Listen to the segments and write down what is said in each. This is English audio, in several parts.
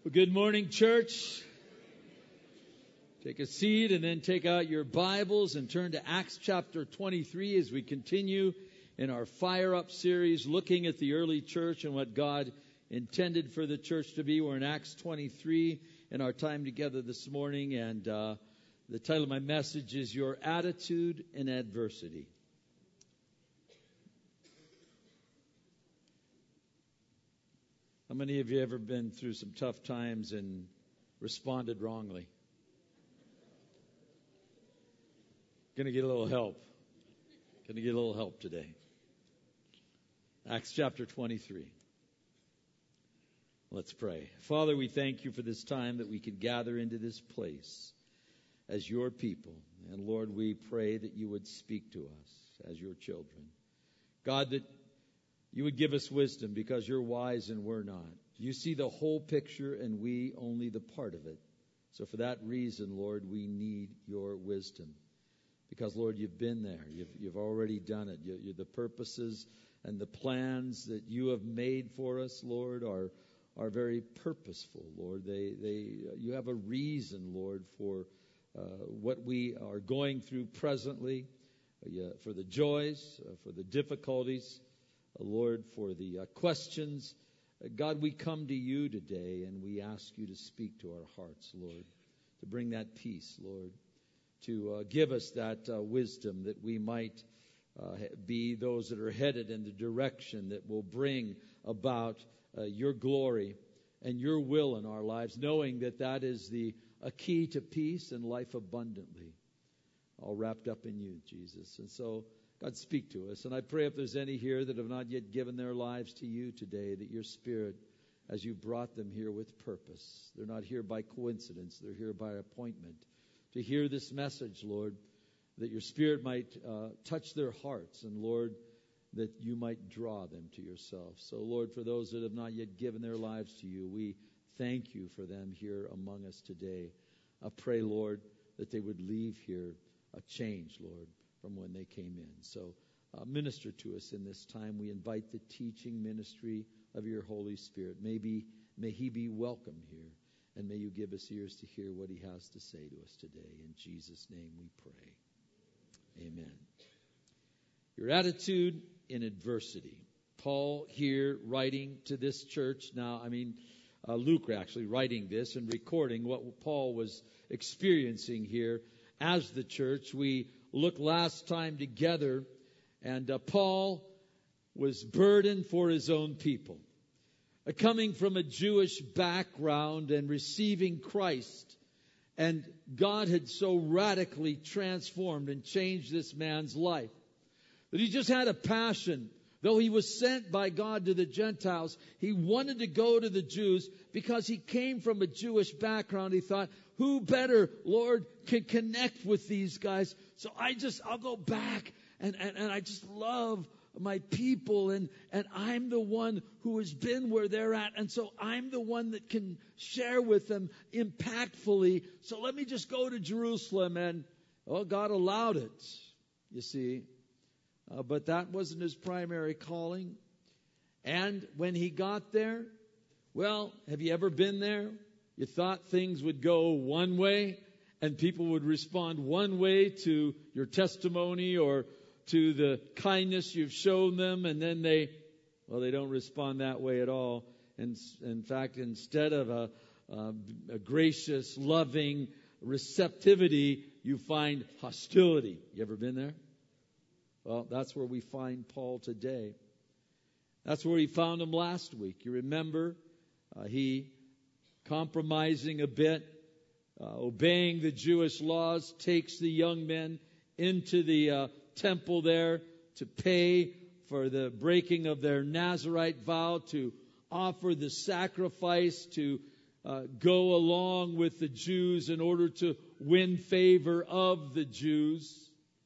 Well, good morning, church. Take a seat and then take out your Bibles and turn to Acts chapter 23 as we continue in our Fire Up series, looking at the early church and what God intended for the church to be. We're in Acts 23 in our time together this morning, and the title of my message is Your Attitude in Adversity. How many of you ever been through some tough times and responded wrongly? Going to get a little help. Going to get a little help today. Acts chapter 23. Let's pray. Father, we thank you for this time that we could gather into this place as your people. And Lord, we pray that you would speak to us as your children. God, that you would give us wisdom because you're wise and we're not. You see the whole picture and we only the part of it. So for that reason, Lord, we need your wisdom. Because, Lord, you've been there. You've already done it. The purposes and the plans that you have made for us, Lord, are very purposeful, Lord. You have a reason, Lord, for what we are going through presently, for the joys, for the difficulties, Lord, for the questions. God, we come to you today and we ask you to speak to our hearts, Lord, to bring that peace, Lord, to give us that wisdom that we might be those that are headed in the direction that will bring about your glory and your will in our lives, knowing that that is a key to peace and life abundantly, all wrapped up in you, Jesus. And so, God, speak to us. And I pray if there's any here that have not yet given their lives to you today, that your Spirit, as you brought them here with purpose, they're not here by coincidence, they're here by appointment, to hear this message, Lord, that your Spirit might touch their hearts, and, Lord, that you might draw them to yourself. So, Lord, for those that have not yet given their lives to you, we thank you for them here among us today. I pray, Lord, that they would leave here a change, Lord, from when they came in. So minister to us in this time. We invite the teaching ministry of your Holy Spirit. May he be welcome here. And may you give us ears to hear what he has to say to us today. In Jesus' name we pray. Amen. Your attitude in adversity. Paul here writing to this church. Now, Luke actually writing this and recording what Paul was experiencing here as the church. We looked last time together, and Paul was burdened for his own people. Coming from a Jewish background and receiving Christ, and God had so radically transformed and changed this man's life that he just had a passion. Though he was sent by God to the Gentiles, he wanted to go to the Jews because he came from a Jewish background. He thought, who better, Lord, can connect with these guys? So I'll go back and I just love my people, and I'm the one who has been where they're at, and so I'm the one that can share with them impactfully. So let me just go to Jerusalem, and God allowed it, you see. But that wasn't his primary calling. And when he got there, well, have you ever been there? You thought things would go one way and people would respond one way to your testimony or to the kindness you've shown them, and then they don't respond that way at all. And in fact, instead of a gracious, loving receptivity, you find hostility. You ever been there? Well, that's where we find Paul today. That's where he found him last week. You remember, he compromising a bit, obeying the Jewish laws, takes the young men into the temple there to pay for the breaking of their Nazirite vow, to offer the sacrifice, to go along with the Jews in order to win favor of the Jews.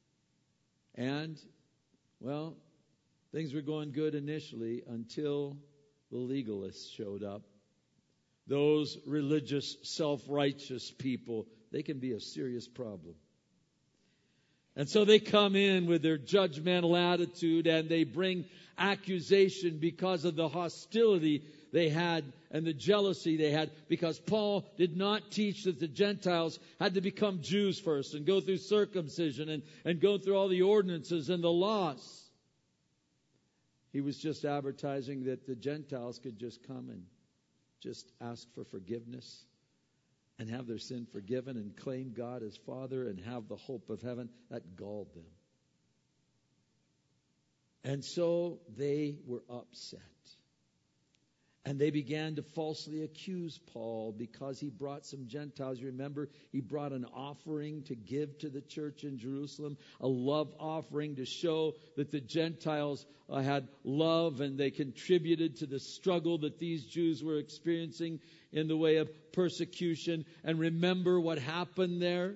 And, well, things were going good initially until the legalists showed up. Those religious, self-righteous people, they can be a serious problem. And so they come in with their judgmental attitude and they bring accusation because of the hostility they had and the jealousy they had, because Paul did not teach that the Gentiles had to become Jews first and go through circumcision and go through all the ordinances and the laws. He was just advertising that the Gentiles could just come and just ask for forgiveness and have their sin forgiven and claim God as Father and have the hope of heaven. That galled them. And so they were upset. And they began to falsely accuse Paul because he brought some Gentiles. You remember, he brought an offering to give to the church in Jerusalem, a love offering to show that the Gentiles had love and they contributed to the struggle that these Jews were experiencing in the way of persecution. And remember what happened there?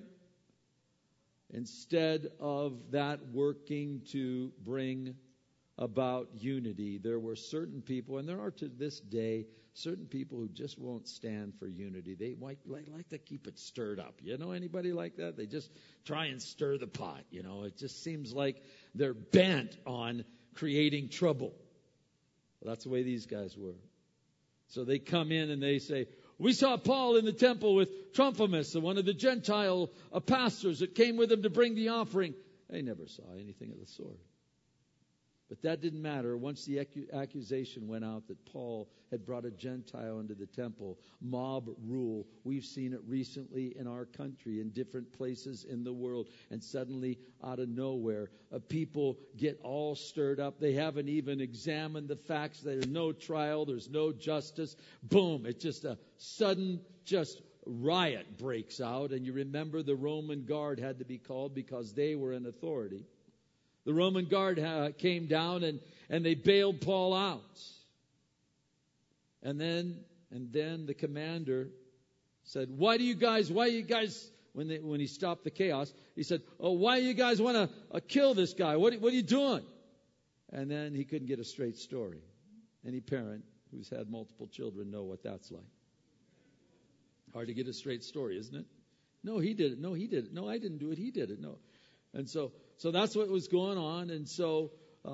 Instead of that working to bring about unity, there were certain people, and there are to this day certain people who just won't stand for unity. They like to keep it stirred up. You know anybody like that? They just try and stir the pot. You know, it just seems like they're bent on creating trouble. Well, that's the way these guys were. So they come in and they say, "We saw Paul in the temple with Trophimus, one of the Gentile pastors that came with him to bring the offering." They never saw anything of the sort. But that didn't matter. Once the accusation went out that Paul had brought a Gentile into the temple, mob rule. We've seen it recently in our country, in different places in the world. And suddenly, out of nowhere, people get all stirred up. They haven't even examined the facts. There's no trial. There's no justice. Boom. It's just a sudden riot breaks out. And you remember the Roman guard had to be called because they were in authority. The Roman guard came down and they bailed Paul out. And then the commander said, why do you guys, when he stopped the chaos, he said, "Oh, why do you guys want to kill this guy? What are you doing?" And then he couldn't get a straight story. Any parent who's had multiple children know what that's like. Hard to get a straight story, isn't it? No, he did it. No, he did it. No, I didn't do it. He did it. No. And so that's what was going on. And so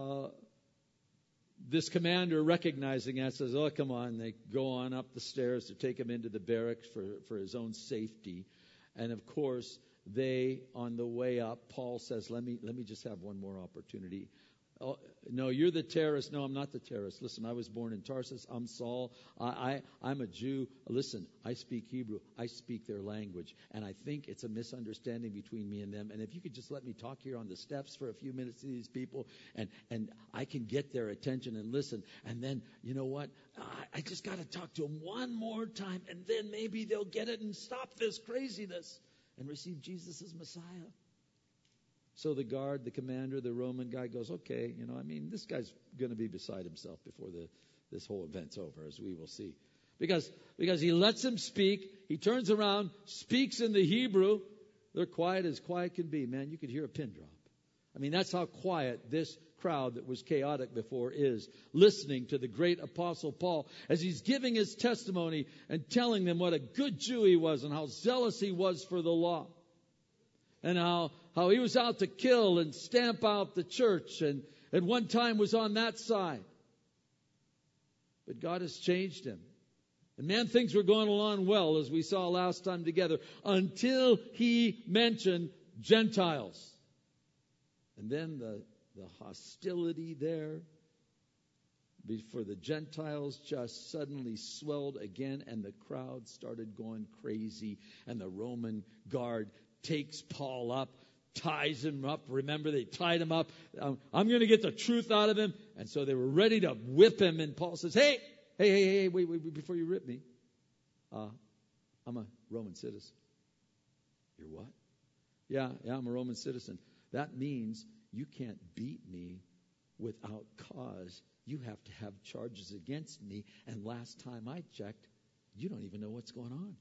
this commander, recognizing that, says, "Oh, come on." They go on up the stairs to take him into the barracks for his own safety. And of course, on the way up, Paul says, let me just have one more opportunity. "Oh, no, you're the terrorist." "No, I'm not the terrorist. Listen, I was born in Tarsus. I'm Saul. I'm a Jew. Listen, I speak Hebrew. I speak their language. And I think it's a misunderstanding between me and them. And if you could just let me talk here on the steps for a few minutes to these people, and I can get their attention and listen. And then, you know what? I just got to talk to them one more time, and then maybe they'll get it and stop this craziness and receive Jesus as Messiah." So the guard, the commander, the Roman guy goes, "Okay, this guy's going to be beside himself before this whole event's over, as we will see." Because he lets him speak. He turns around, speaks in the Hebrew. They're quiet as quiet can be. Man, you could hear a pin drop. That's how quiet this crowd that was chaotic before is, listening to the great apostle Paul as he's giving his testimony and telling them what a good Jew he was and how zealous he was for the law. And how he was out to kill and stamp out the church, and at one time was on that side. But God has changed him. And man, things were going along well, as we saw last time together, until he mentioned Gentiles. And then the hostility there for the Gentiles just suddenly swelled again, and the crowd started going crazy, and the Roman guard takes Paul up, ties him up. Remember, they tied him up. I'm going to get the truth out of him. And so they were ready to whip him. And Paul says, hey, wait, before you rip me, I'm a Roman citizen. You're what? Yeah, I'm a Roman citizen. That means you can't beat me without cause. You have to have charges against me. And last time I checked, you don't even know what's going on.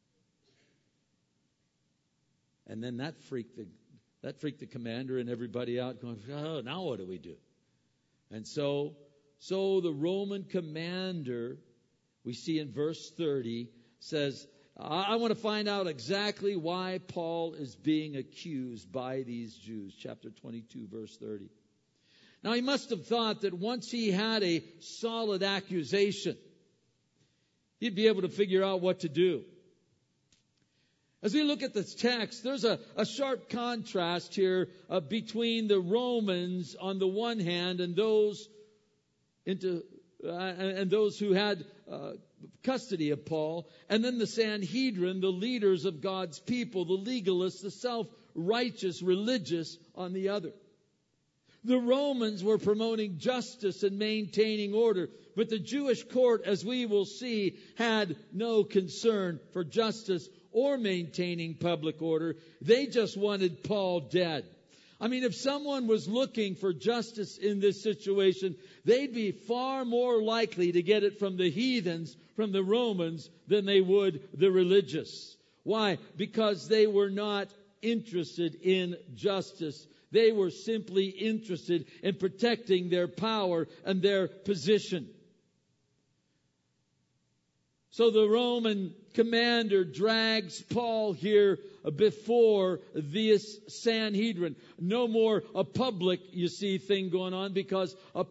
And then that freaked the commander and everybody out, going, "Oh, now what do we do?" And so the Roman commander, we see in verse 30, says, I want to find out exactly why Paul is being accused by these Jews. Chapter 22, verse 30. Now, he must have thought that once he had a solid accusation, he'd be able to figure out what to do. As we look at this text, there's a sharp contrast here between the Romans on the one hand and those who had custody of Paul, and then the Sanhedrin, the leaders of God's people, the legalists, the self-righteous religious on the other. The Romans were promoting justice and maintaining order, but the Jewish court, as we will see, had no concern for justice or maintaining public order. They just wanted Paul dead. I mean, if someone was looking for justice in this situation, they'd be far more likely to get it from the heathens, from the Romans, than they would the religious. Why? Because they were not interested in justice. They were simply interested in protecting their power and their position. So the Roman commander drags Paul here before this Sanhedrin. No more a public, you see, thing going on, because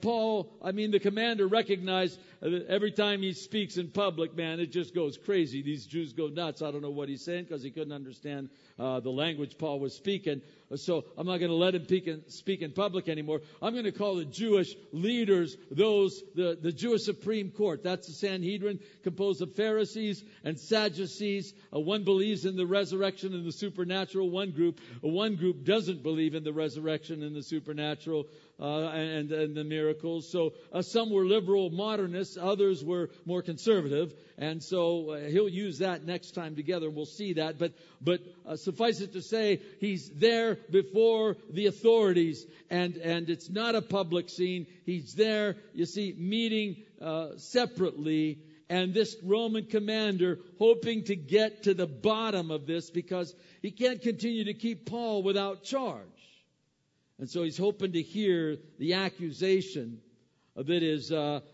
the commander recognized every time he speaks in public, man, it just goes crazy. These Jews go nuts. I don't know what he's saying because he couldn't understand the language Paul was speaking. So I'm not going to let him speak in public anymore. I'm going to call the Jewish leaders, the Jewish Supreme Court. That's the Sanhedrin, composed of Pharisees and Sadducees. One believes in the resurrection and the supernatural. One group doesn't believe in the resurrection and the supernatural and the miracles. So some were liberal modernists, others were more conservative, and so he'll use that next time together. We'll see that, but suffice it to say, he's there before the authorities, and it's not a public scene. He's there, you see, meeting separately. And this Roman commander hoping to get to the bottom of this, because he can't continue to keep Paul without charge. And so he's hoping to hear the accusation that is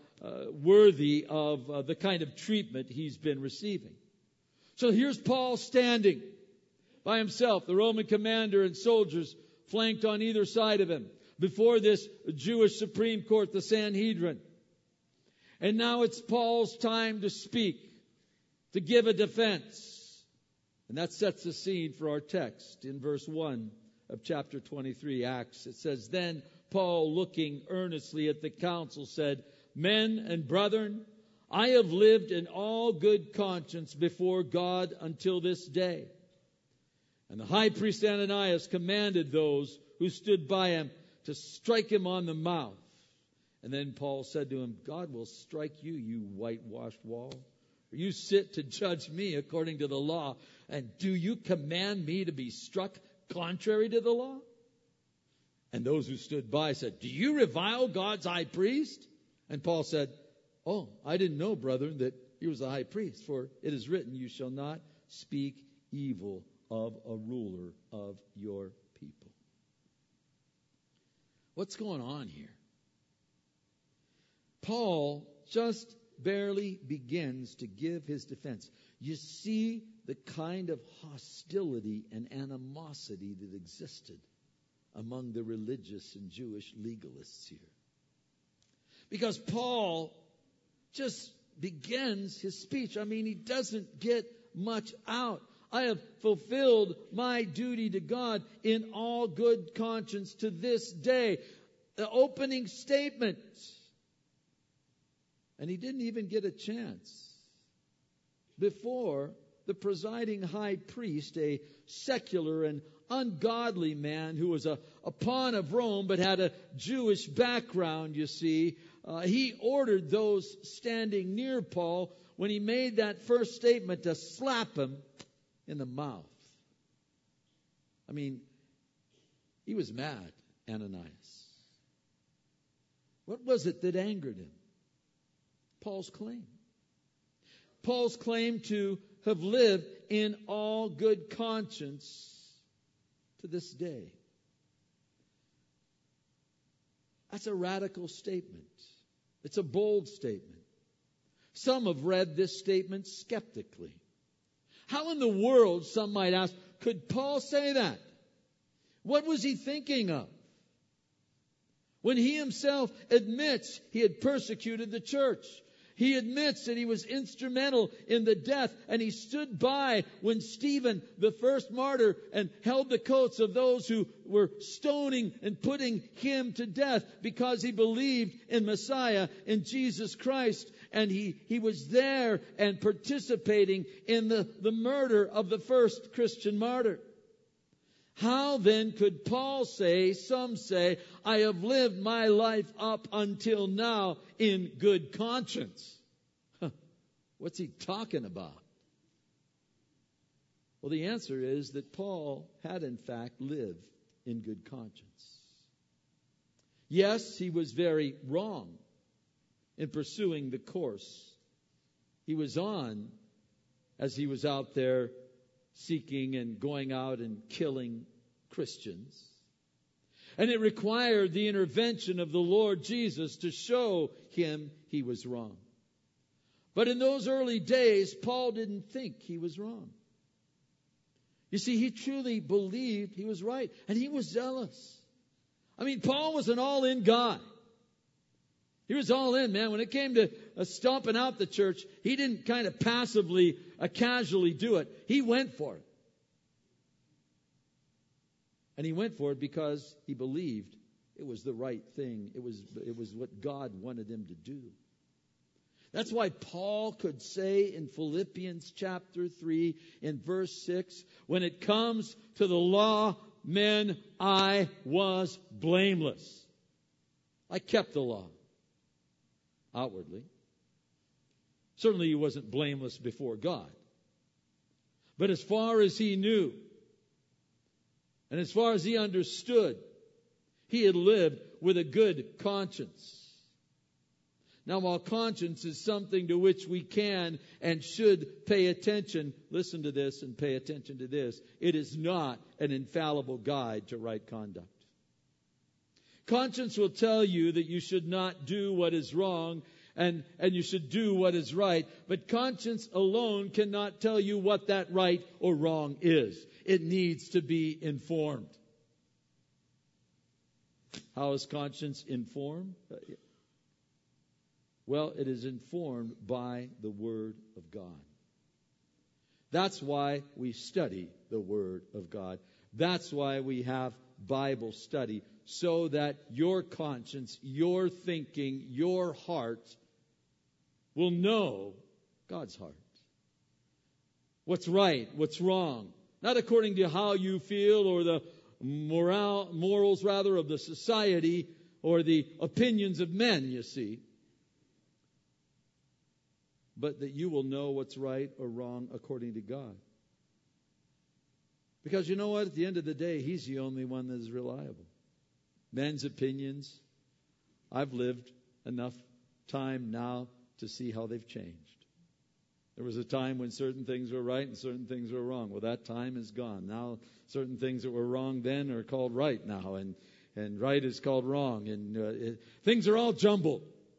worthy of the kind of treatment he's been receiving. So here's Paul standing by himself, the Roman commander and soldiers flanked on either side of him, before this Jewish Supreme Court, the Sanhedrin. And now it's Paul's time to speak, to give a defense. And that sets the scene for our text in verse 1 of chapter 23, Acts. It says, "Then Paul, looking earnestly at the council, said, 'Men and brethren, I have lived in all good conscience before God until this day.' And the high priest Ananias commanded those who stood by him to strike him on the mouth. And then Paul said to him, 'God will strike you, you whitewashed wall. For you sit to judge me according to the law. And do you command me to be struck contrary to the law?' And those who stood by said, 'Do you revile God's high priest?' And Paul said, 'Oh, I didn't know, brethren, that he was a high priest. For it is written, you shall not speak evil of a ruler of your people.'" What's going on here? Paul just barely begins to give his defense. You see the kind of hostility and animosity that existed among the religious and Jewish legalists here. Because Paul just begins his speech. I mean, he doesn't get much out. "I have fulfilled my duty to God in all good conscience to this day." The opening statement. And he didn't even get a chance before the presiding high priest, a secular and ungodly man who was a pawn of Rome but had a Jewish background, you see. He ordered those standing near Paul, when he made that first statement, to slap him in the mouth. I mean, he was mad, Ananias. What was it that angered him? Paul's claim. Paul's claim to have lived in all good conscience to this day. That's a radical statement. It's a bold statement. Some have read this statement skeptically. How in the world, some might ask, could Paul say that? What was he thinking of? When he himself admits he had persecuted the church. He admits that he was instrumental in the death, and he stood by when Stephen, the first martyr, and held the coats of those who were stoning and putting him to death because he believed in Messiah, in Jesus Christ. And he was there and participating in the murder of the first Christian martyr. How then could Paul say, some say, I have lived my life up until now in good conscience? What's he talking about? Well, the answer is that Paul had in fact lived in good conscience. Yes, he was very wrong in pursuing the course he was on as he was out there seeking and going out and killing Christians. And it required the intervention of the Lord Jesus to show him he was wrong. But in those early days, Paul didn't think he was wrong. You see, he truly believed he was right, and he was zealous. I mean, Paul was an all-in guy. He was all in, man. When it came to stomping out the church, he didn't kind of passively, casually do it. He went for it. And he went for it because he believed it was the right thing. It was what God wanted him to do. That's why Paul could say in Philippians chapter 3 in verse 6, when it comes to the law, men, I was blameless. I kept the law. Outwardly. Certainly he wasn't blameless before God. But as far as he knew, and as far as he understood, he had lived with a good conscience. Now, while conscience is something to which we can and should pay attention, listen to this and pay attention to this, it is not an infallible guide to right conduct. Conscience will tell you that you should not do what is wrong and you should do what is right. But conscience alone cannot tell you what that right or wrong is. It needs to be informed. How is conscience informed? Well, it is informed by the Word of God. That's why we study the Word of God. That's why we have Bible study, so that your conscience, your thinking, your heart will know God's heart. What's right, what's wrong. Not according to how you feel or the morals of the society or the opinions of men, you see. But that you will know what's right or wrong according to God. Because you know what? At the end of the day, He's the only one that is reliable. Men's opinions, I've lived enough time now to see how they've changed. There was a time when certain things were right and certain things were wrong. Well, that time is gone. Now, certain things that were wrong then are called right now, and right is called wrong, and things are all jumbled.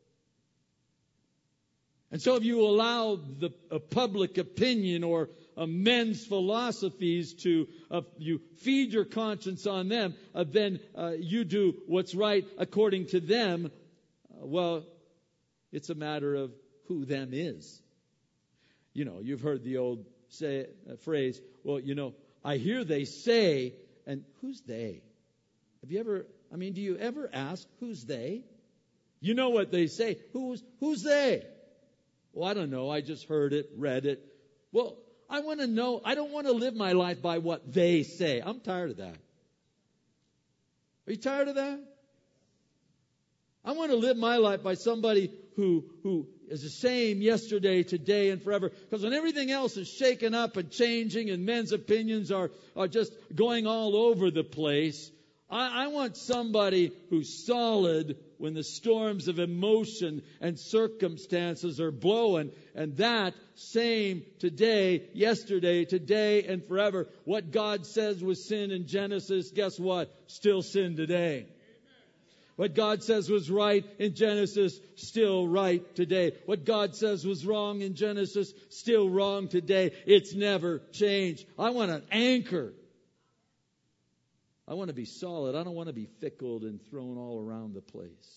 And so if you allow a public opinion or men's philosophies to, you feed your conscience on them, then you do what's right according to them, well, it's a matter of who them is. You know, you've heard the old phrase, well, you know, I hear they say, and who's they? Do you ever ask, who's they? You know what they say. Who's they? Well, I don't know. I just heard it, read it. Well, I want to know. I don't want to live my life by what they say. I'm tired of that. Are you tired of that? I want to live my life by somebody who is the same yesterday, today, and forever. Because when everything else is shaken up and changing and men's opinions are just going all over the place, I want somebody who's solid when the storms of emotion and circumstances are blowing. And that same today, yesterday, today, and forever. What God says was sin in Genesis, guess what? Still sin today. What God says was right in Genesis, still right today. What God says was wrong in Genesis, still wrong today. It's never changed. I want an anchor. I want to be solid. I don't want to be fickle and thrown all around the place.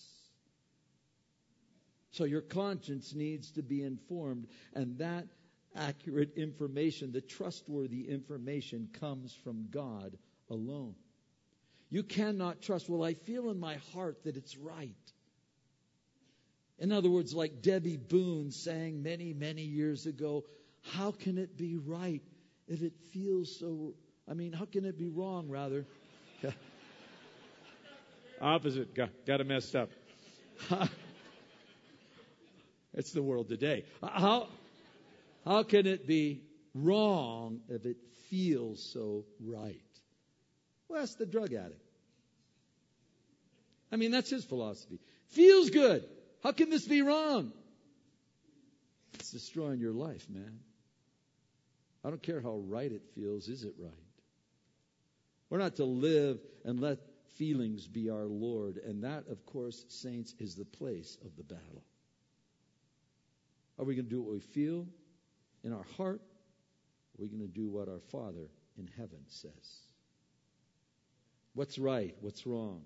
So your conscience needs to be informed, and that accurate information, the trustworthy information, comes from God alone. You cannot trust, well, I feel in my heart that it's right. In other words, like Debbie Boone sang many, many years ago, how can it be right if it feels so, how can it be wrong, rather? Opposite, got it messed up. It's the world today. How can it be wrong if it feels so right? Well, ask the drug addict. That's his philosophy. Feels good. How can this be wrong? It's destroying your life, man. I don't care how right it feels. Is it right? We're not to live and let feelings be our Lord. And that, of course, saints, is the place of the battle. Are we going to do what we feel in our heart? Or are we going to do what our Father in heaven says? What's right? What's wrong?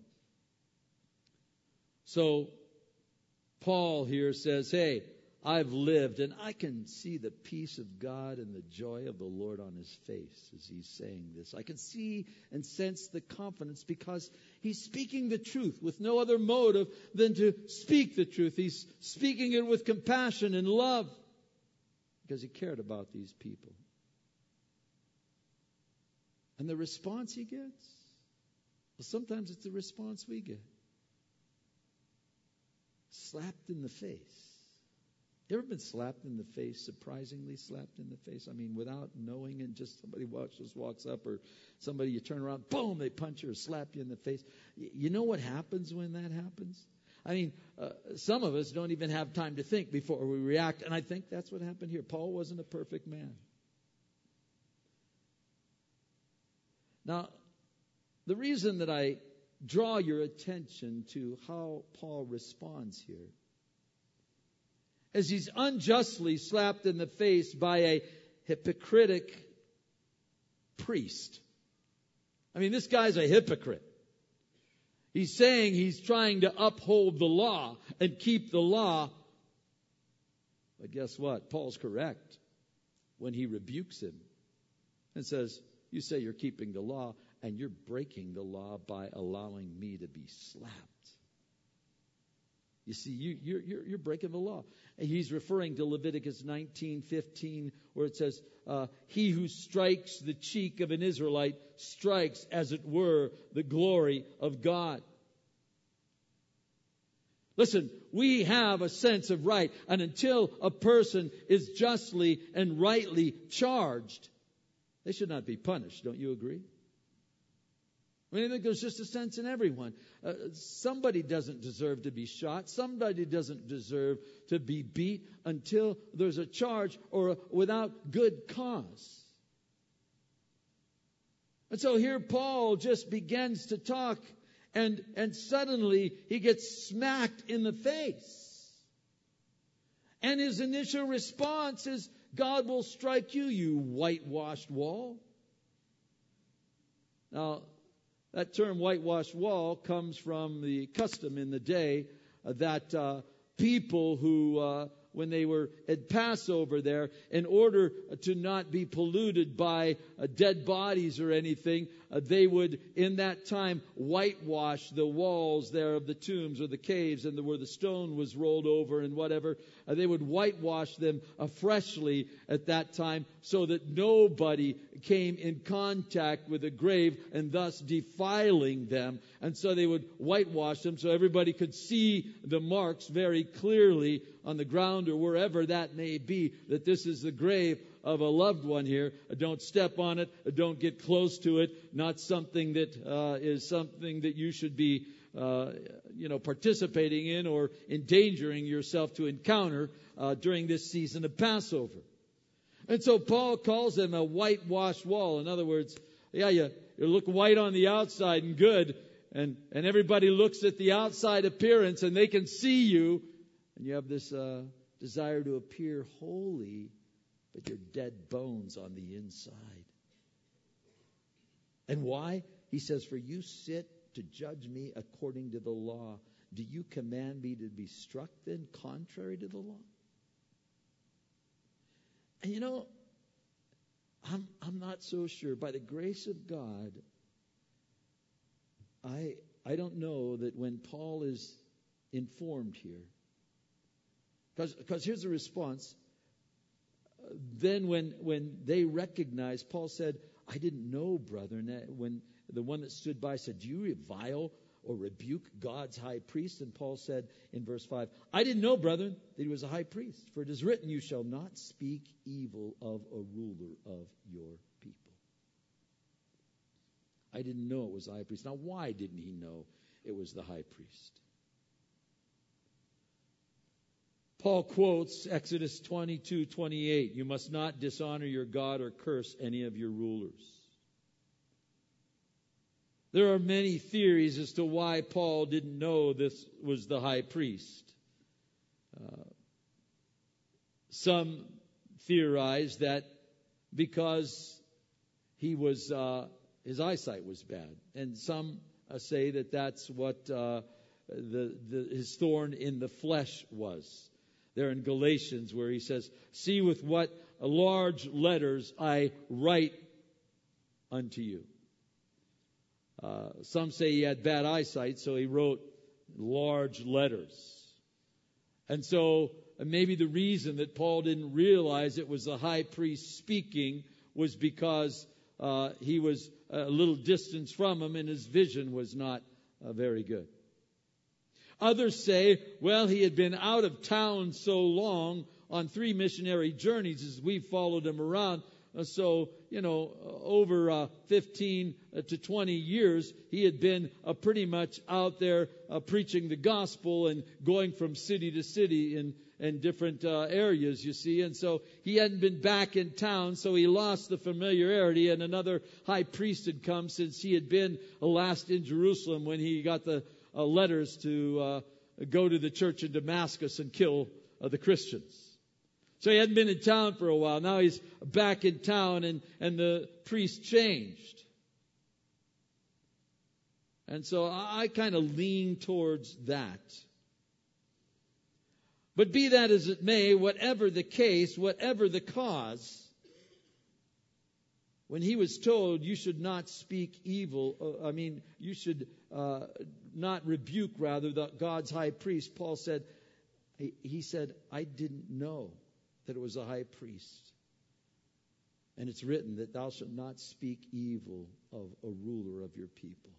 So, Paul here says, hey, I've lived, and I can see the peace of God and the joy of the Lord on his face as he's saying this. I can see and sense the confidence because he's speaking the truth with no other motive than to speak the truth. He's speaking it with compassion and love because he cared about these people. And the response he gets? Well, sometimes it's the response we get. Slapped in the face. You ever been slapped in the face, surprisingly slapped in the face? Without knowing, and just somebody just walks up, or somebody you turn around, boom, they punch you or slap you in the face. You know what happens when that happens? Some of us don't even have time to think before we react, and I think that's what happened here. Paul wasn't a perfect man. Now, the reason that I draw your attention to how Paul responds here, as he's unjustly slapped in the face by a hypocritic priest. This guy's a hypocrite. He's saying he's trying to uphold the law and keep the law. But guess what? Paul's correct when he rebukes him and says, you say you're keeping the law, and you're breaking the law by allowing me to be slapped. You see, you're breaking the law. And he's referring to Leviticus 19:15, where it says, he who strikes the cheek of an Israelite strikes, as it were, the glory of God. Listen, we have a sense of right. And until a person is justly and rightly charged, they should not be punished. Don't you agree? I think there's just a sense in everyone. Somebody doesn't deserve to be shot. Somebody doesn't deserve to be beat until there's a charge or without good cause. And so here Paul just begins to talk, and suddenly he gets smacked in the face. And his initial response is, God will strike you, you whitewashed wall. Now, that term whitewashed wall comes from the custom in the day that people who, when they were at Passover there, in order to not be polluted by dead bodies or anything, they would, in that time, whitewash the walls there of the tombs or the caves, and where the stone was rolled over and whatever. They would whitewash them freshly at that time so that nobody came in contact with a grave and thus defiling them. And so they would whitewash them so everybody could see the marks very clearly on the ground or wherever that may be, that this is the grave of a loved one here. Don't step on it. Don't get close to it. Not something that is something that you should be participating in or endangering yourself to encounter during this season of Passover. And so Paul calls them a whitewashed wall. In other words, you look white on the outside and good, and everybody looks at the outside appearance and they can see you, and you have this desire to appear holy, but you're dead bones on the inside. And why? He says, for you sit to judge me according to the law. Do you command me to be struck then contrary to the law? And I'm not so sure. By the grace of God, I don't know that when Paul is informed here, because here's the response. Then when they recognized, Paul said, I didn't know, brethren, when the one that stood by said, do you revile or rebuke God's high priest? And Paul said in verse 5, I didn't know, brethren, that he was a high priest. For it is written, you shall not speak evil of a ruler of your people. I didn't know it was the high priest. Now, why didn't he know it was the high priest? Paul quotes Exodus 22:28. You must not dishonor your God or curse any of your rulers. There are many theories as to why Paul didn't know this was the high priest. Some theorize that because he was his eyesight was bad, and some say that that's what his thorn in the flesh was. There in Galatians, where he says, "See with what large letters I write unto you." Some say he had bad eyesight, so he wrote large letters. And so maybe the reason that Paul didn't realize it was the high priest speaking was because he was a little distance from him and his vision was not very good. Others say, well, he had been out of town so long on 3 missionary journeys as we followed him around. So, over 15 to 20 years, he had been pretty much out there preaching the gospel and going from city to city in different areas, you see. And so he hadn't been back in town, so he lost the familiarity. And another high priest had come since he had been last in Jerusalem when he got the letters to go to the church in Damascus and kill the Christians. So he hadn't been in town for a while. Now he's back in town, and the priest changed. And so I kind of lean towards that. But be that as it may, whatever the case, whatever the cause, when he was told you should not speak evil, you should not rebuke, rather, God's high priest, Paul said, he said, I didn't know that it was a high priest. And it's written that thou shalt not speak evil of a ruler of your people.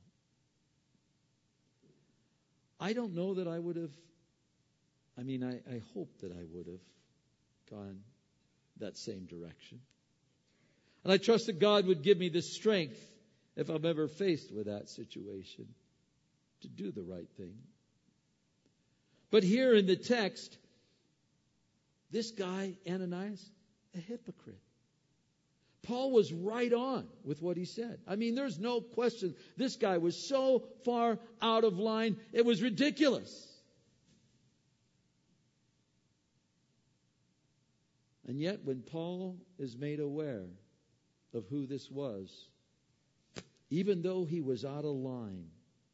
I don't know that I would have, I hope that I would have gone that same direction. And I trust that God would give me the strength, if I'm ever faced with that situation, to do the right thing. But here in the text, this guy, Ananias, a hypocrite. Paul was right on with what he said. There's no question. This guy was so far out of line, it was ridiculous. And yet, when Paul is made aware of who this was, even though he was out of line,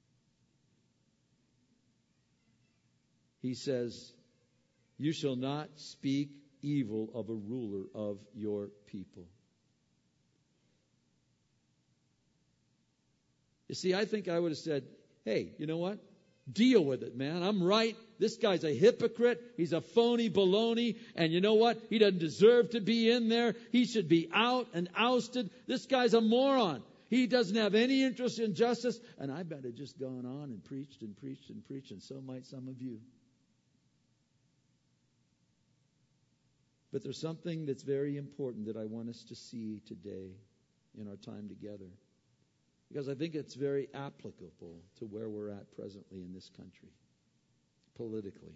he says, you shall not speak evil of a ruler of your people. You see, I think I would have said, hey, you know what? Deal with it, man. I'm right. This guy's a hypocrite. He's a phony baloney. And you know what? He doesn't deserve to be in there. He should be out and ousted. This guy's a moron. He doesn't have any interest in justice. And I bet have just gone on and preached and preached and preached. And so might some of you. But there's something that's very important that I want us to see today in our time together. Because I think it's very applicable to where we're at presently in this country, politically.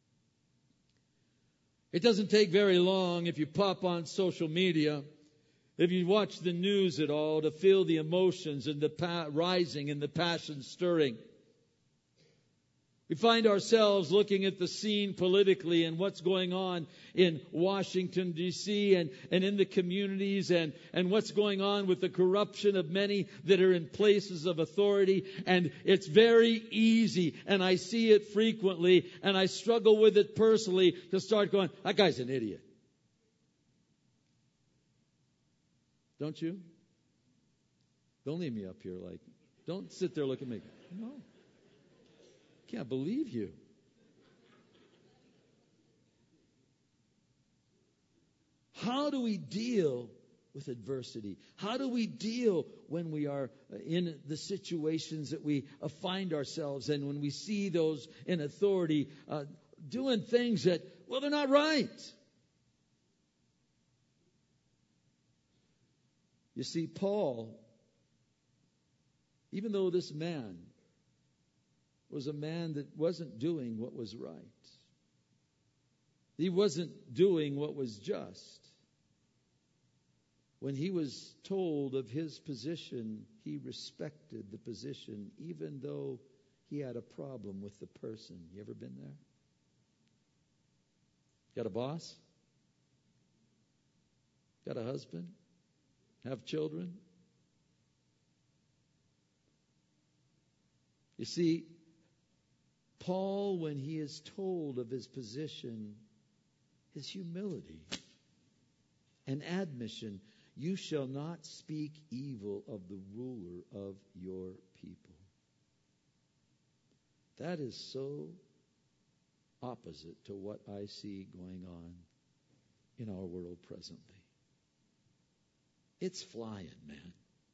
It doesn't take very long if you pop on social media If you watch the news at all, to feel the emotions and the rising and the passion stirring. We find ourselves looking at the scene politically and what's going on in Washington, D.C. and in the communities and what's going on with the corruption of many that are in places of authority. And it's very easy, and I see it frequently, and I struggle with it personally, to start going, that guy's an idiot. Don't you? Don't leave me up here like, don't sit there looking at me. No. Can't believe you. How do we deal with adversity? How do we deal when we are in the situations that we find ourselves in, when we see those in authority doing things that, well, they're not right? You see, Paul, even though this man was a man that wasn't doing what was right, he wasn't doing what was just. When he was told of his position, he respected the position, even though he had a problem with the person. You ever been there? Got a boss? Got a husband? Have children? You see, Paul, when he is told of his position, his humility and admission, you shall not speak evil of the ruler of your people. That is so opposite to what I see going on in our world presently. It's flying, man.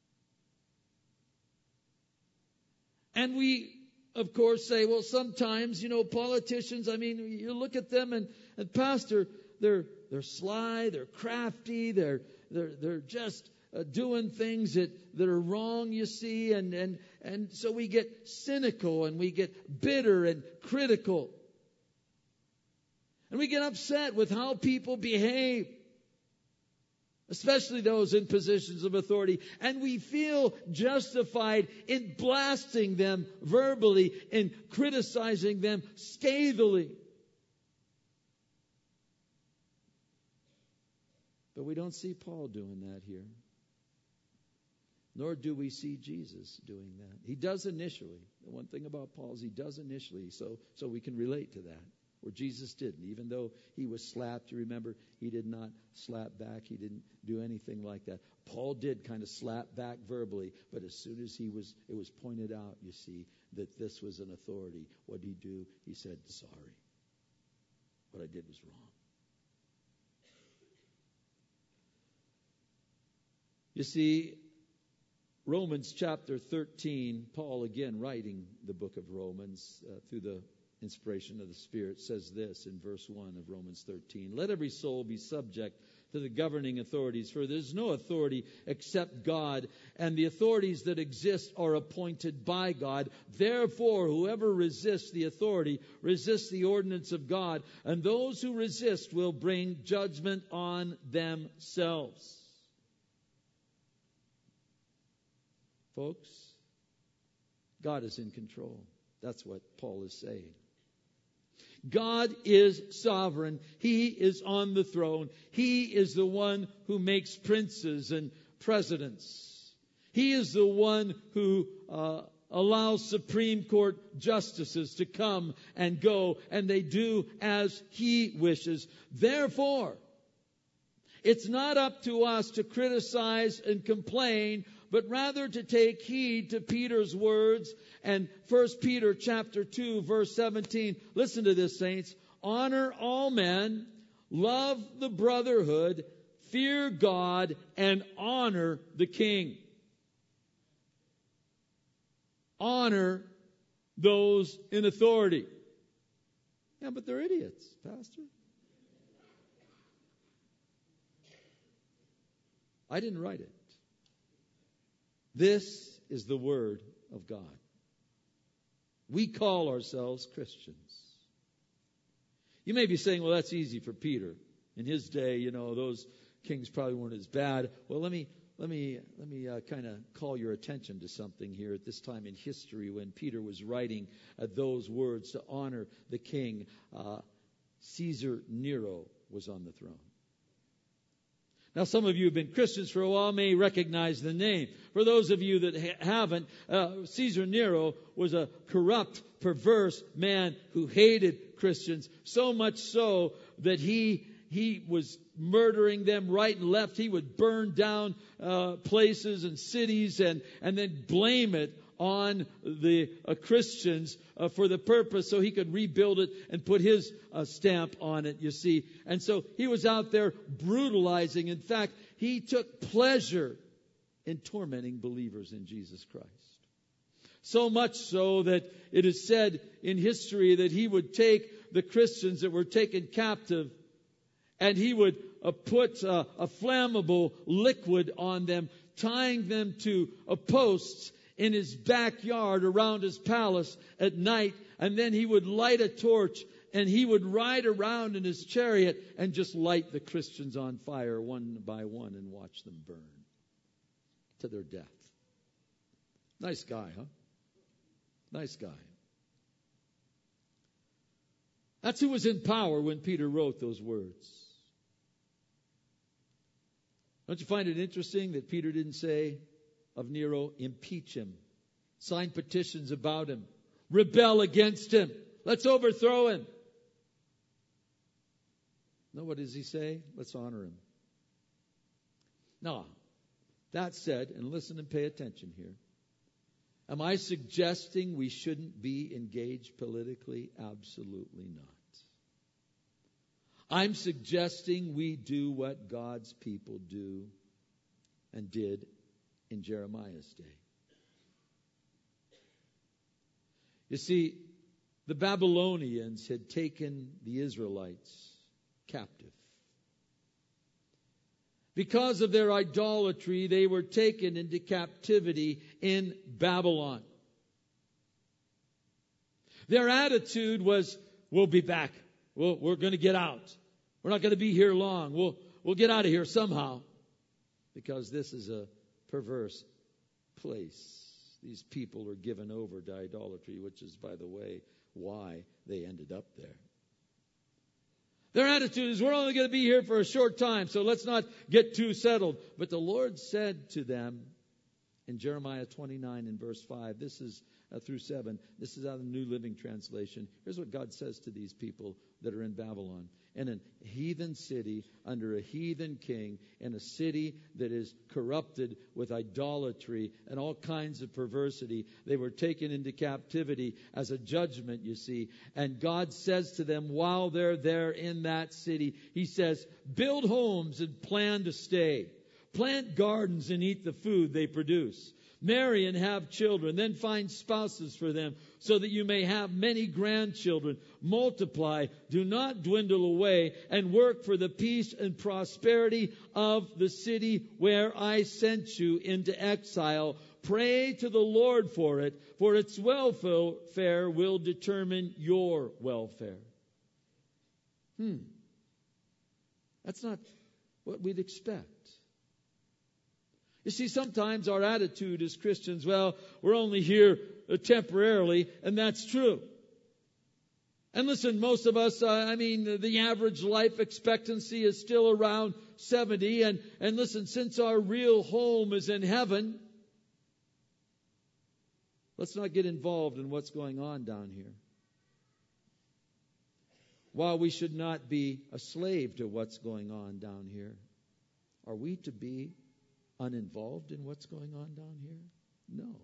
And we, of course, say, well, sometimes, politicians, you look at them and Pastor, they're sly, they're crafty, they're just doing things that are wrong, you see, and so we get cynical and we get bitter and critical. And we get upset with how people behave, especially those in positions of authority. And we feel justified in blasting them verbally and criticizing them scathingly. But we don't see Paul doing that here. Nor do we see Jesus doing that. He does initially. The one thing about Paul is he does initially, so we can relate to that. Where Jesus didn't. Even though he was slapped, you remember, he did not slap back. He didn't do anything like that. Paul did kind of slap back verbally, but as soon as it was pointed out, you see, that this was an authority. What did he do? He said, sorry. What I did was wrong. You see, Romans chapter 13, Paul again writing the book of Romans through the inspiration of the Spirit, says this in verse 1 of Romans 13. Let every soul be subject to the governing authorities, for there is no authority except God, and the authorities that exist are appointed by God. Therefore, whoever resists the authority resists the ordinance of God, and those who resist will bring judgment on themselves. Folks, God is in control. That's what Paul is saying. God is sovereign. He is on the throne. He is the one who makes princes and presidents. He is the one who allows Supreme Court justices to come and go, and they do as He wishes. Therefore, it's not up to us to criticize and complain, but rather to take heed to Peter's words. And 1 Peter chapter 2, verse 17. Listen to this, saints. Honor all men, love the brotherhood, fear God, and honor the king. Honor those in authority. Yeah, but they're idiots, Pastor. I didn't write it. This is the Word of God. We call ourselves Christians. You may be saying, well, that's easy for Peter. In his day, those kings probably weren't as bad. Well, let me kind of call your attention to something here at this time in history when Peter was writing those words to honor the king. Caesar Nero was on the throne. Now, some of you have been Christians for a while may recognize the name. For those of you that haven't, Caesar Nero was a corrupt, perverse man who hated Christians, so much so that he was murdering them right and left. He would burn down places and cities and then blame it on the Christians for the purpose so he could rebuild it and put his stamp on it, you see. And so he was out there brutalizing. In fact, he took pleasure in tormenting believers in Jesus Christ. So much so that it is said in history that he would take the Christians that were taken captive and he would put a flammable liquid on them, tying them to posts in his backyard around his palace at night. And then he would light a torch and he would ride around in his chariot and just light the Christians on fire one by one and watch them burn to their death. Nice guy, huh? Nice guy. That's who was in power when Peter wrote those words. Don't you find it interesting that Peter didn't say of Nero, impeach him, sign petitions about him, rebel against him, let's overthrow him? No, what does he say? Let's honor him. Now, that said, and listen and pay attention here, am I suggesting we shouldn't be engaged politically? Absolutely not. I'm suggesting we do what God's people do and did in Jeremiah's day. You see, the Babylonians had taken the Israelites captive. Because of their idolatry, they were taken into captivity in Babylon. Their attitude was, we'll be back. We're going to get out. We're not going to be here long. We'll get out of here somehow. Because this is a perverse place. These people are given over to idolatry, which is, by the way, why they ended up there. Their attitude is, we're only going to be here for a short time, so let's not get too settled. But the Lord said to them in Jeremiah 29 in verse 5, this is through 7, this is out of the New Living Translation. Here's what God says to these people that are in Babylon. In a heathen city, under a heathen king, in a city that is corrupted with idolatry and all kinds of perversity, they were taken into captivity as a judgment, you see. And God says to them while they're there in that city, He says, build homes and plan to stay. Plant gardens and eat the food they produce. Marry and have children, then find spouses for them, so that you may have many grandchildren. Multiply, do not dwindle away, and work for the peace and prosperity of the city where I sent you into exile. Pray to the Lord for it, for its welfare will determine your welfare. That's not what we'd expect. You see, sometimes our attitude as Christians, well, we're only here temporarily, and that's true. And listen, most of us, the average life expectancy is still around 70. And listen, since our real home is in heaven, let's not get involved in what's going on down here. While we should not be a slave to what's going on down here, are we to be uninvolved in what's going on down here? No.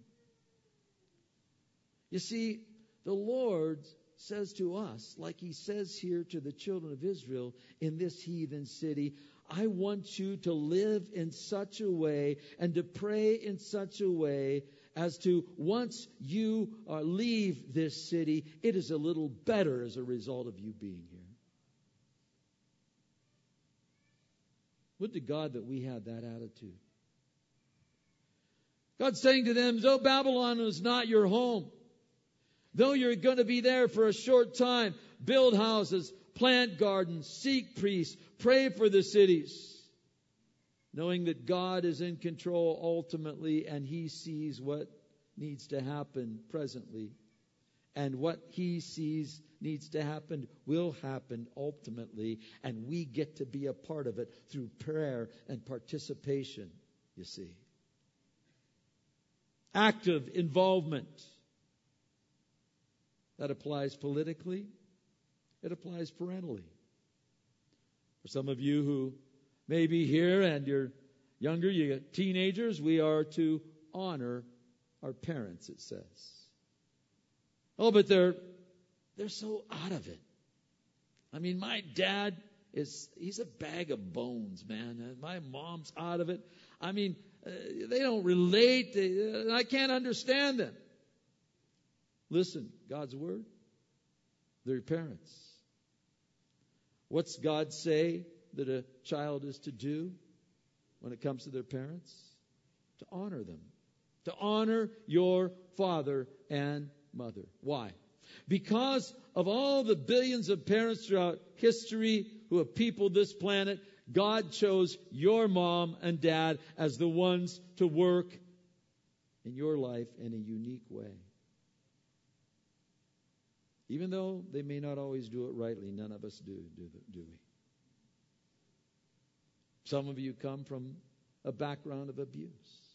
You see, the Lord says to us, like He says here to the children of Israel in this heathen city, I want you to live in such a way and to pray in such a way as to once you leave this city, it is a little better as a result of you being here. Would to God that we had that attitude. God's saying to them, though Babylon is not your home, though you're going to be there for a short time, build houses, plant gardens, seek priests, pray for the cities. knowing that God is in control ultimately and He sees what needs to happen presently. And what He sees needs to happen will happen ultimately. And we get to be a part of it through prayer and participation, you see. Active involvement. That applies politically. It applies parentally. For some of you who may be here and you're younger, you're teenagers, we are to honor our parents, it says. Oh, but they're so out of it. I mean, my dad he's a bag of bones, man. And my mom's out of it. I mean, they don't relate. I can't understand them. Listen, God's Word, they're your parents. What's God say that a child is to do when it comes to their parents? To honor them. To honor your father and mother. Why? Because of all the billions of parents throughout history who have peopled this planet, God chose your mom and dad as the ones to work in your life in a unique way. Even though they may not always do it rightly, none of us do we? Some of you come from a background of abuse.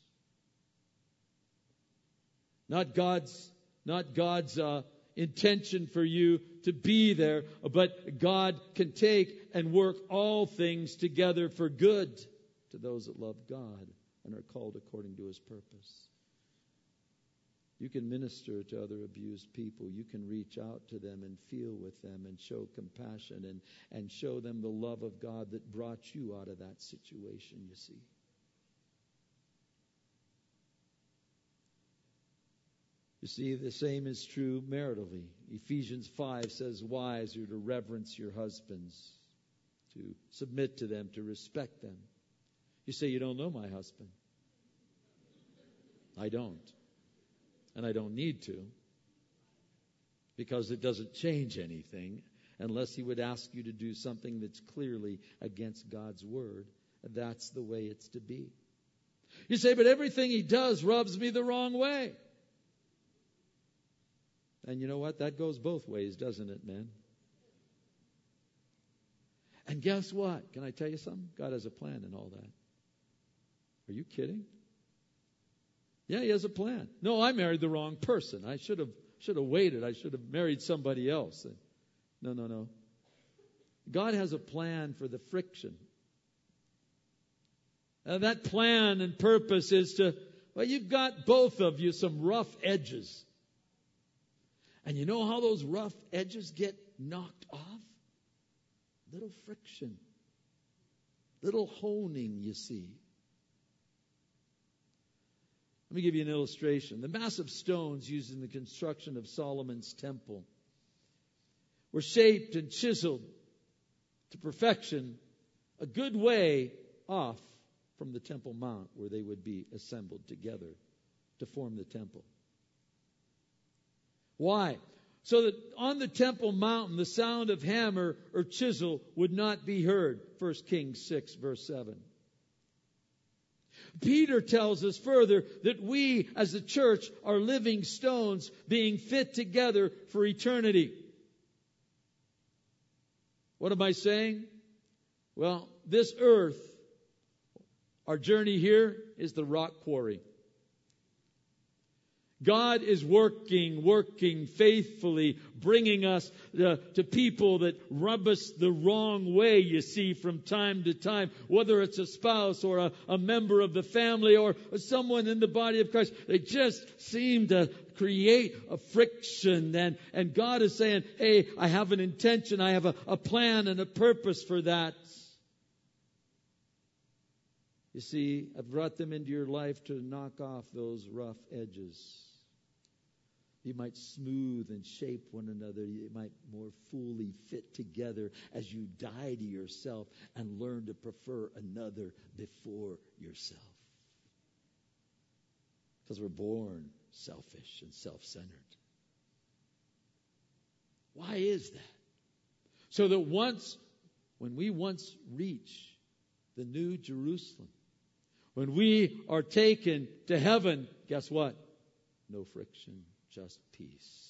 Not God's intention for you to be there, but God can take and work all things together for good to those that love God and are called according to His purpose. You can minister to other abused people. You can reach out to them and feel with them and show compassion and show them the love of God that brought you out of that situation, you see. You see, the same is true maritally. Ephesians 5 says, wives, you're to reverence your husbands, to submit to them, to respect them. You say, you don't know my husband. I don't. And I don't need to, because it doesn't change anything unless He would ask you to do something that's clearly against God's Word. That's the way it's to be. You say, but everything he does rubs me the wrong way. And you know what? That goes both ways, doesn't it, man? And guess what? Can I tell you something? God has a plan in all that. Are you kidding? Yeah, He has a plan. No, I married the wrong person. I should have waited. I should have married somebody else. No. God has a plan for the friction. That plan and purpose is you've got both of you some rough edges. And you know how those rough edges get knocked off? Little friction. Little honing, you see. Let me give you an illustration. The massive stones used in the construction of Solomon's temple were shaped and chiseled to perfection a good way off from the Temple Mount where they would be assembled together to form the temple. Why? So that on the Temple Mountain the sound of hammer or chisel would not be heard. 1 Kings 6 verse 7. Peter tells us further that we as a church are living stones being fit together for eternity. What am I saying? Well, this earth, our journey here is the rock quarry. God is working faithfully, bringing us to people that rub us the wrong way, you see, from time to time. Whether it's a spouse or a member of the family or someone in the body of Christ. They just seem to create a friction. And God is saying, hey, I have an intention. I have a plan and a purpose for that. You see, I've brought them into your life to knock off those rough edges. You might smooth and shape one another. You might more fully fit together as you die to yourself and learn to prefer another before yourself. Because we're born selfish and self-centered. Why is that? So that when we reach the new Jerusalem, When we are taken to heaven, guess what? No friction, just peace.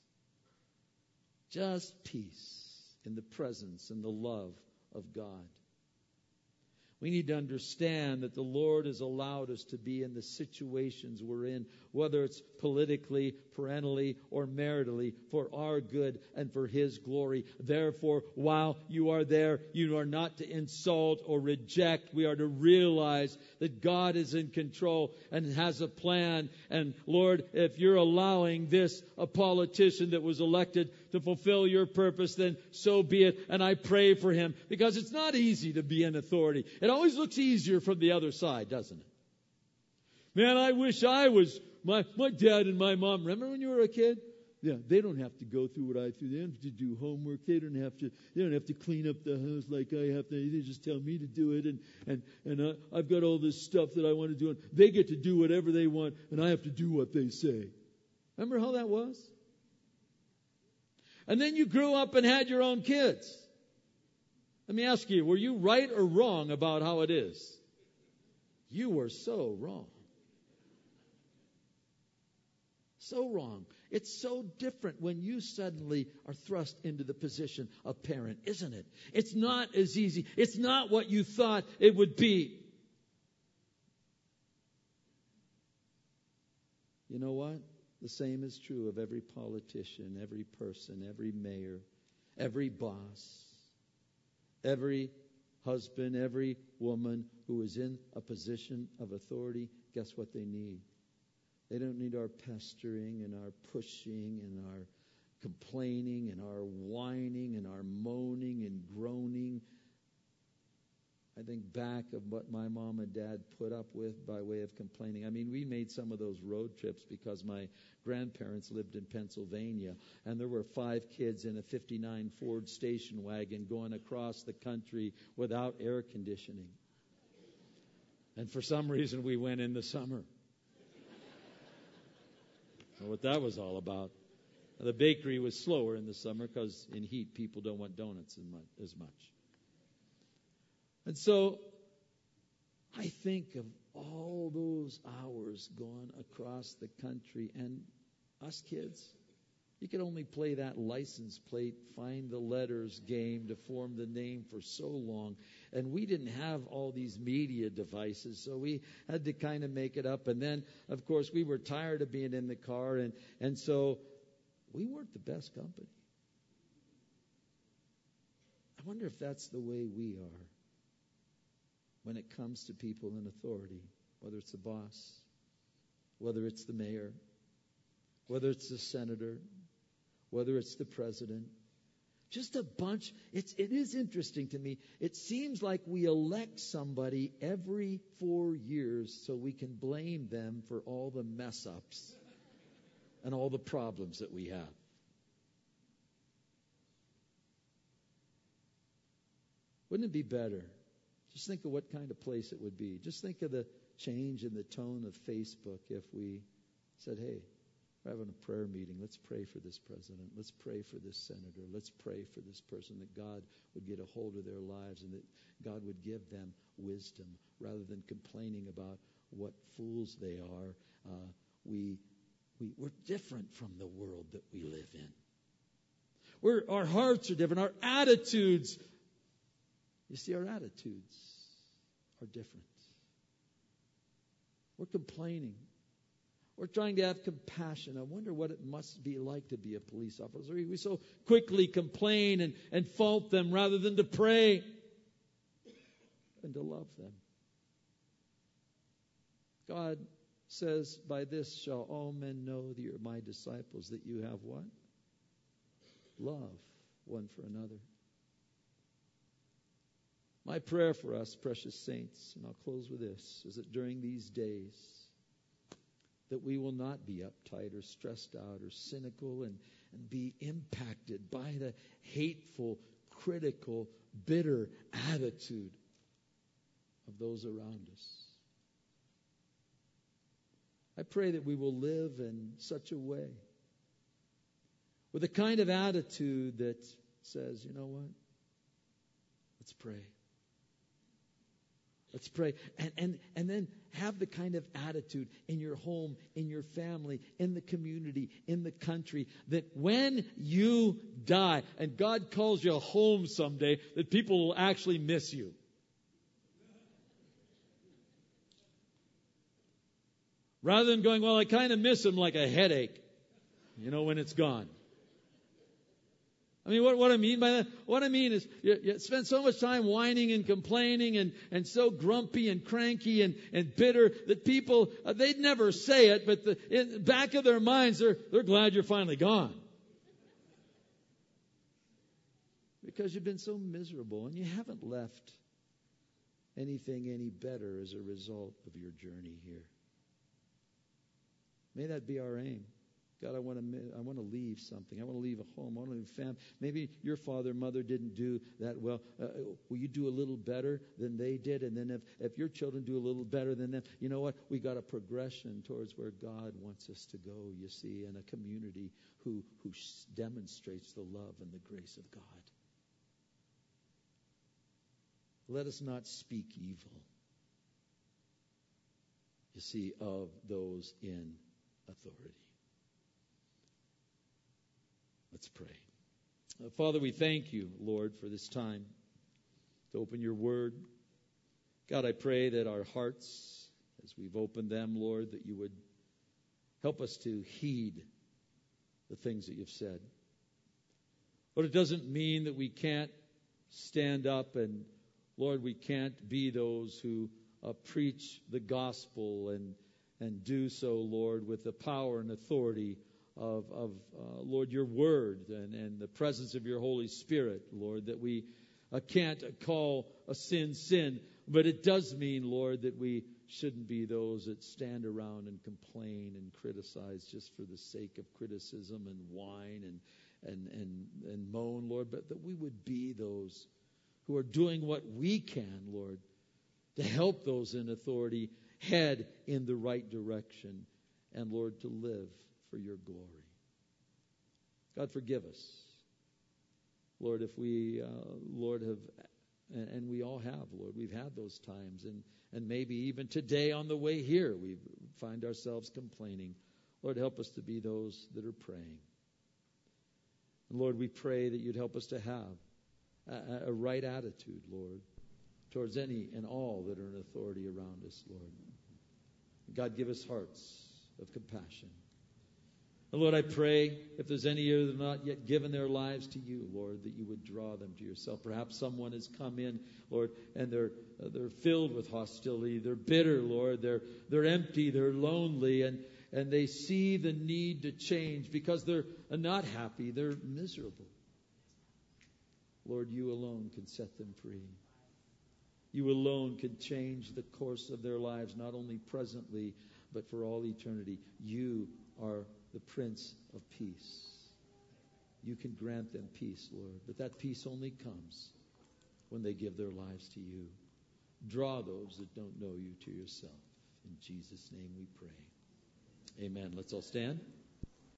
Just peace in the presence and the love of God. We need to understand that the Lord has allowed us to be in the situations we're in, whether it's politically, parentally, or maritally, for our good and for His glory. Therefore, while you are there, you are not to insult or reject. We are to realize that God is in control and has a plan. And Lord, if you're allowing this, a politician that was elected, to fulfill your purpose, then so be it. And I pray for him, because it's not easy to be in authority. It always looks easier from the other side, doesn't it? Man, I wish I was my dad and my mom. Remember when you were a kid? Yeah, they don't have to go through what I do. They don't have to do homework. They don't have to clean up the house like I have to. They just tell me to do it, and I've got all this stuff that I want to do, and they get to do whatever they want, and I have to do what they say. Remember how that was? And then you grew up and had your own kids. Let me ask you, were you right or wrong about how it is? You were so wrong. So wrong. It's so different when you suddenly are thrust into the position of parent, isn't it? It's not as easy. It's not what you thought it would be. You know what? The same is true of every politician, every person, every mayor, every boss, every husband, every woman who is in a position of authority. Guess what they need? They don't need our pestering and our pushing and our complaining and our whining and our moaning and groaning. I think back of what my mom and dad put up with by way of complaining. I mean, we made some of those road trips because my grandparents lived in Pennsylvania, and there were 5 kids in a 59 Ford station wagon going across the country without air conditioning. And for some reason, we went in the summer. I don't know what that was all about. The bakery was slower in the summer because in heat, people don't want donuts as much. And so I think of all those hours going across the country, and us kids, you could only play that license plate, find the letters game to form the name for so long. And we didn't have all these media devices, so we had to kind of make it up. And then, of course, we were tired of being in the car, and so we weren't the best company. I wonder if that's the way we are when it comes to people in authority, whether it's the boss, whether it's the mayor, whether it's the senator, whether it's the president. Just a bunch. It is interesting to me. It seems like we elect somebody every 4 years so we can blame them for all the mess-ups and all the problems that we have. Wouldn't it be better? Just think of what kind of place it would be. Just think of the change in the tone of Facebook if we said, hey, we're having a prayer meeting. Let's pray for this president. Let's pray for this senator. Let's pray for this person, that God would get a hold of their lives and that God would give them wisdom rather than complaining about what fools they are. We're different from the world that we live in. Our hearts are different. Our attitudes, you see, our attitudes are different. We're complaining. We're trying to have compassion. I wonder what it must be like to be a police officer. We so quickly complain and fault them rather than to pray and to love them. God says, by this shall all men know that you're my disciples, that you have what? Love one for another. My prayer for us, precious saints, and I'll close with this, is that during these days that we will not be uptight or stressed out or cynical and be impacted by the hateful, critical, bitter attitude of those around us. I pray that we will live in such a way, with a kind of attitude that says, you know what? Let's pray. Let's pray. And then have the kind of attitude in your home, in your family, in the community, in the country, that when you die and God calls you home someday, that people will actually miss you. Rather than going, well, I kind of miss him like a headache, when it's gone. I mean, what I mean by that, what I mean is you spend so much time whining and complaining and so grumpy and cranky and bitter that people, they'd never say it, but in the back of their minds, they're glad you're finally gone. Because you've been so miserable and you haven't left anything any better as a result of your journey here. May that be our aim. God, I want to leave something. I want to leave a home. I want to leave a family. Maybe your father and mother didn't do that well. Will you do a little better than they did? And then if your children do a little better than them, you know what? We got a progression towards where God wants us to go, you see, in a community who demonstrates the love and the grace of God. Let us not speak evil, you see, of those in authority. Let's pray. Father, we thank you, Lord, for this time to open your word. God, I pray that our hearts, as we've opened them, Lord, that you would help us to heed the things that you've said. But it doesn't mean that we can't stand up and, Lord, we can't be those who preach the gospel and do so, Lord, with the power and authority of Lord, your word and the presence of your Holy Spirit, Lord, that we can't call a sin, but it does mean, Lord, that we shouldn't be those that stand around and complain and criticize just for the sake of criticism and whine and moan, Lord, but that we would be those who are doing what we can, Lord, to help those in authority head in the right direction and, Lord, to live for your glory. God, forgive us. Lord, if we, Lord, have, and we all have, Lord, we've had those times, and maybe even today on the way here, we find ourselves complaining. Lord, help us to be those that are praying. And Lord, we pray that you'd help us to have a right attitude, Lord, towards any and all that are in authority around us, Lord. God, give us hearts of compassion. And Lord, I pray if there's any that have not yet given their lives to you, Lord, that you would draw them to yourself. Perhaps someone has come in, Lord, and they're filled with hostility. They're bitter, Lord. They're empty. They're lonely, and they see the need to change because they're not happy. They're miserable. Lord, you alone can set them free. You alone can change the course of their lives, not only presently, but for all eternity. You are the Prince of Peace. You can grant them peace, Lord, but that peace only comes when they give their lives to you. Draw those that don't know you to yourself. In Jesus' name we pray. Amen. Let's all stand.